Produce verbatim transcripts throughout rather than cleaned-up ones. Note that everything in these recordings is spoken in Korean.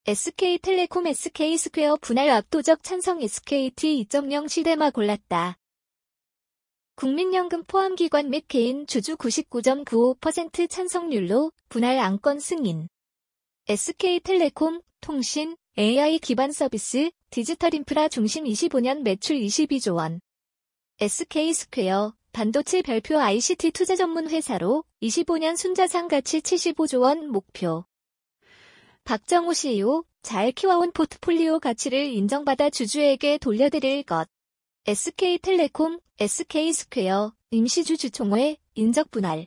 에스케이텔레콤 에스케이스퀘어 분할 압도적 찬성 에스케이티 이 점 영 시대마 골랐다. 국민연금 포함기관 및 개인 주주 구십구 점 구오 퍼센트 찬성률로 분할 안건 승인. 에스케이텔레콤, 통신, 에이아이 기반 서비스, 디지털 인프라 중심 이십오 년 매출 이십이조 원. 에스케이스퀘어, 반도체 별표 아이씨티 투자 전문 회사로 이십오 년 순자산 가치 칠십오조 원 목표. 박정우 씨이오, 잘 키워온 포트폴리오 가치를 인정받아 주주에게 돌려드릴 것. 에스케이텔레콤, 에스케이스퀘어, 임시주 주총회, 인적분할.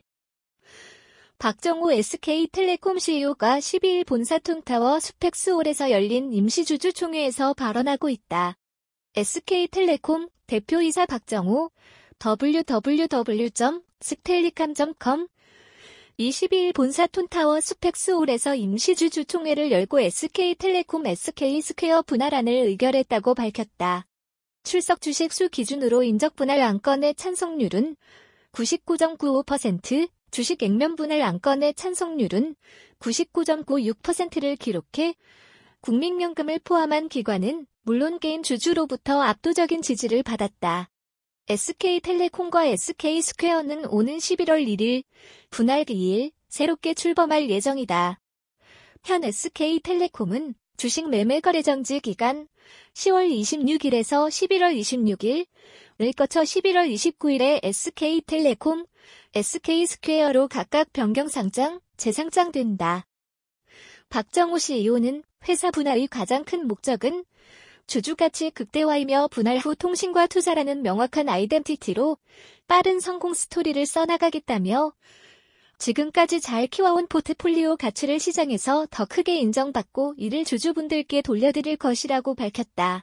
박정우 에스케이텔레콤 씨이오가 십이일 본사 툰타워 스펙스홀에서 열린 임시주주 총회에서 발언하고 있다. 에스케이텔레콤 대표이사 박정우, 더블유 더블유 더블유 점 스텔리캄 점 컴 이십이일 본사 툰타워 스펙스홀에서 임시주주 총회를 열고 에스케이텔레콤 에스케이스퀘어 분할안을 의결했다고 밝혔다. 출석 주식 수 기준으로 인적 분할 안건의 찬성률은 구십구 점 구오 퍼센트, 주식 액면 분할 안건의 찬성률은 구십구 점 구육 퍼센트를 기록해 국민연금을 포함한 기관은 물론 개인 주주로부터 압도적인 지지를 받았다. 에스케이텔레콤과 에스케이스퀘어는 오는 십일월 일일 분할 기일 새롭게 출범할 예정이다. 현 에스케이텔레콤은 주식 매매 거래 정지 기간 시월 이십육일에서 십일월 이십육일을 거쳐 십일월 이십구일에 에스케이텔레콤, 에스케이스퀘어로 각각 변경 상장, 재상장된다. 박정우 씨이오는 회사 분할의 가장 큰 목적은 주주가치 극대화이며 분할 후 통신과 투자라는 명확한 아이덴티티로 빠른 성공 스토리를 써나가겠다며 지금까지 잘 키워온 포트폴리오 가치를 시장에서 더 크게 인정받고 이를 주주분들께 돌려드릴 것이라고 밝혔다.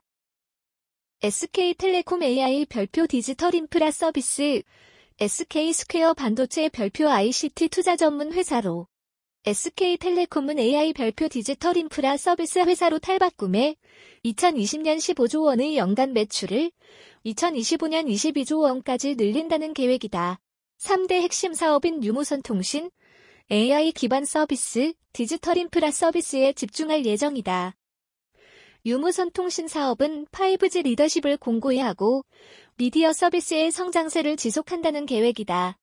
에스케이텔레콤 에이아이 별표 디지털 인프라 서비스, 에스케이스퀘어 반도체 별표 아이씨티 투자 전문 회사로 에스케이텔레콤은 에이아이 별표 디지털 인프라 서비스 회사로 탈바꿈해 이천이십 년 십오조 원의 연간 매출을 이천이십오 년 이십이조 원까지 늘린다는 계획이다. 삼 대 핵심 사업인 유무선 통신, 에이아이 기반 서비스, 디지털 인프라 서비스에 집중할 예정이다. 유무선 통신 사업은 파이브지 리더십을 공고히 하고 미디어 서비스의 성장세를 지속한다는 계획이다.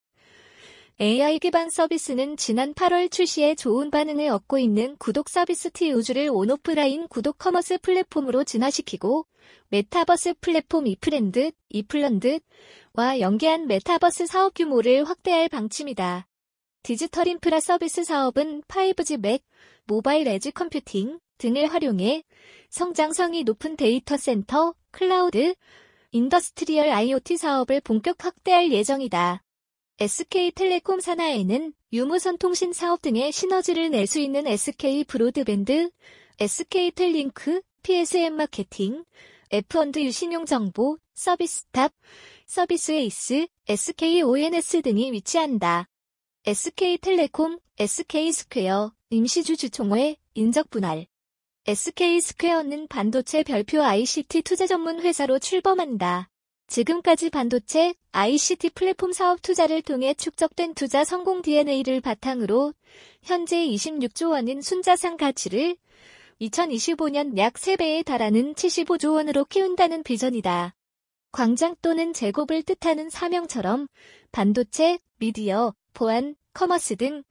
에이아이 기반 서비스는 지난 팔월 출시에 좋은 반응을 얻고 있는 구독 서비스 티우즈를 온오프라인 구독 커머스 플랫폼으로 진화시키고 메타버스 플랫폼 이프랜드, 이플런드와 연계한 메타버스 사업 규모를 확대할 방침이다. 디지털 인프라 서비스 사업은 파이브지 맥, 모바일 에지 컴퓨팅 등을 활용해 성장성이 높은 데이터 센터, 클라우드, 인더스트리얼 아이오티 사업을 본격 확대할 예정이다. 에스케이텔레콤 산하에는 유무선 통신 사업 등의 시너지를 낼 수 있는 에스케이 브로드밴드, 에스케이텔링크, 피에스엠 마케팅, 에프 앤 유 신용정보, 서비스탑, 서비스에이스, 에스케이오엔에스 등이 위치한다. 에스케이텔레콤, 에스케이스퀘어, 임시주주총회, 인적분할. 에스케이스퀘어는 반도체 별표 아이씨티 투자 전문 회사로 출범한다. 지금까지 반도체, 아이씨티 플랫폼 사업 투자를 통해 축적된 투자 성공 디엔에이를 바탕으로 현재 이십육조 원인 순자산 가치를 이천이십오 년 약 세 배에 달하는 칠십오조 원으로 키운다는 비전이다. 광장 또는 제곱을 뜻하는 사명처럼 반도체, 미디어, 보안, 커머스 등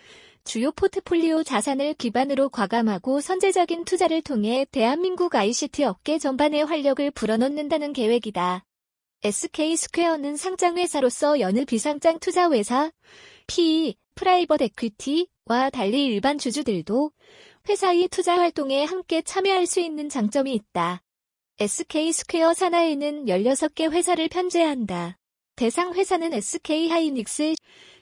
주요 포트폴리오 자산을 기반으로 과감하고 선제적인 투자를 통해 대한민국 아이씨티 업계 전반에 활력을 불어넣는다는 계획이다. 에스케이스퀘어는 상장회사로서 여느 비상장 투자회사, 피이, 프라이버트 에퀴티와 달리 일반 주주들도 회사의 투자 활동에 함께 참여할 수 있는 장점이 있다. 에스케이스퀘어 산하에는 열여섯 개 회사를 편제한다. 대상 회사는 에스케이하이닉스,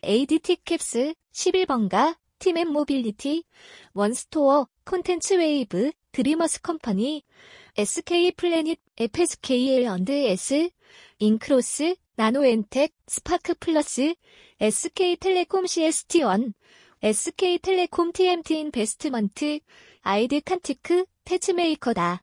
에이디티캡스, 십일 번가, 팀앤 모빌리티, 원스토어, 콘텐츠웨이브, 드리머스 컴퍼니, 에스케이플래닛, 에프에스케이엘 앤드 에스, 인크로스, 나노엔텍, 스파크플러스, 에스케이텔레콤 씨에스티원, 에스케이텔레콤 티엠티 인베스트먼트, 아이드칸티크, 태츠메이커다.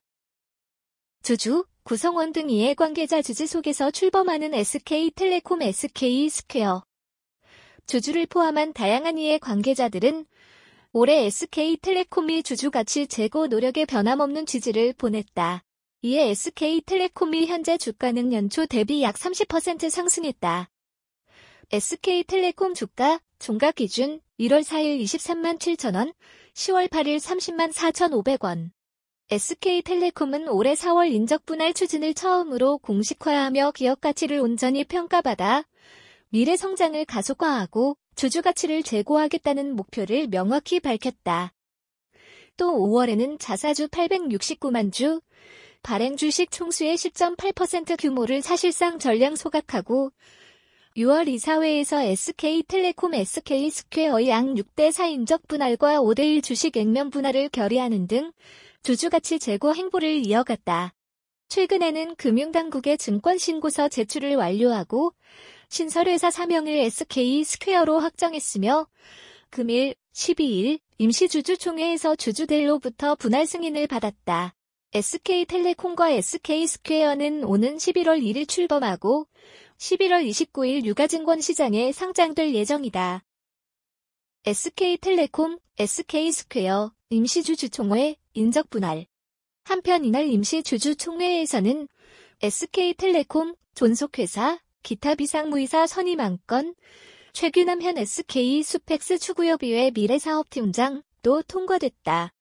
주주, 구성원 등 이해관계자 주주 속에서 출범하는 에스케이텔레콤 에스케이스퀘어. 주주를 포함한 다양한 이해관계자들은 올해 에스케이텔레콤이 주주가치 제고 노력에 변함없는 지지를 보냈다. 이에 에스케이텔레콤이 현재 주가는 연초 대비 약 삼십 퍼센트 상승했다. 에스케이텔레콤 주가 종가 기준 일월 사일 이십삼만 칠천 원, 시월 팔일 삼십만 사천오백 원. 에스케이텔레콤은 올해 사월 인적 분할 추진을 처음으로 공식화하며 기업 가치를 온전히 평가받아 미래 성장을 가속화하고 주주 가치를 제고하겠다는 목표를 명확히 밝혔다. 또 오월에는 자사주 팔백육십구만 주, 발행 주식 총수의 십 점 팔 퍼센트 규모를 사실상 전량 소각하고 유월 이사회에서 에스케이텔레콤 에스케이스퀘어의 양 육 대 사 인적 분할과 오 대 일 주식 액면 분할을 결의하는 등 주주가치 제고 행보를 이어갔다. 최근에는 금융당국의 증권신고서 제출을 완료하고 신설회사 사명을 에스케이스퀘어로 확정했으며 금일 십이일 임시주주총회에서 주주들로부터 분할 승인을 받았다. 에스케이텔레콤과 에스케이스퀘어는 오는 십일월 일일 출범하고 십일월 이십구일 유가증권 시장에 상장될 예정이다. 에스케이텔레콤, 에스케이스퀘어, 임시주주총회, 인적분할. 한편 이날 임시주주총회에서는 에스케이텔레콤, 존속회사, 기타 비상무이사 선임 안건, 최규남 현 에스케이 수펙스 추구협의회 미래사업팀장도 통과됐다.